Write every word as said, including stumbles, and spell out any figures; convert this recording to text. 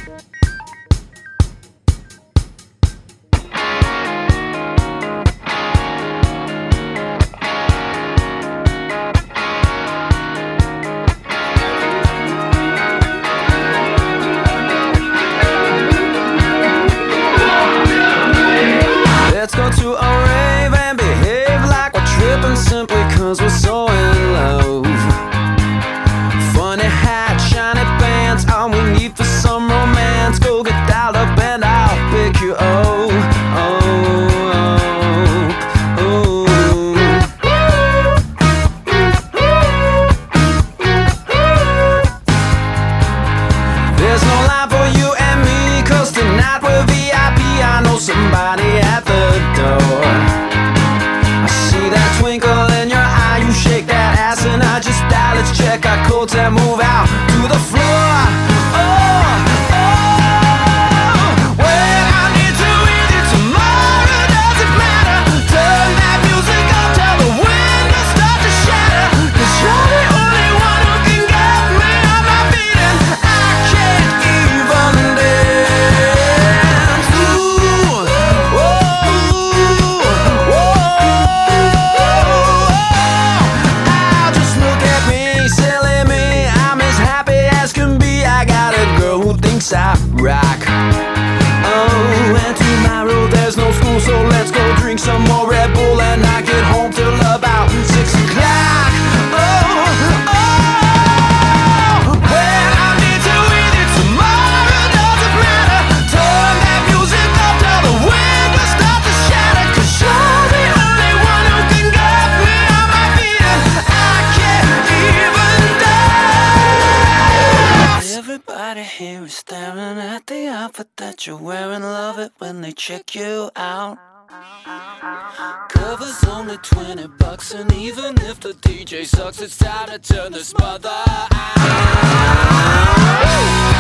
Let's go to a rave and behave like we're tripping simply cause we're so in love. Funny hat, shiny pants, all we need for some romance. Go get dialed up and I'll pick you up. Oh, oh, oh. There's no line for you and me, cause tonight we're V I P. I know somebody at the door. I see that twinkle in your eye, you shake that ass and I just die. Let's check our codes and move out to the floor. Oh, oh, when I need to with you tomorrow, does it matter? Turn that music up till the windows start to shatter. Cause you're the only one who can get me on my feet and I can't even dance. Ooh, oh, oh, oh, just look at me, silly me. I'm as happy as can be. I got a girl who thinks I rock. Oh, and tomorrow there's no school, so let's go drink some more Red Bull and not get home till about six o'clock. Oh, oh, when I need to with you tomorrow, does it matter? Turn that music up till the windows start to shatter. Cause you're the only one who can get me on my feet and I can't even dance. Everybody here is staring at the outfit that you're wearing. Love it when they check you out. Cover's only twenty bucks, and even if the D J sucks, it's time to turn this mother out.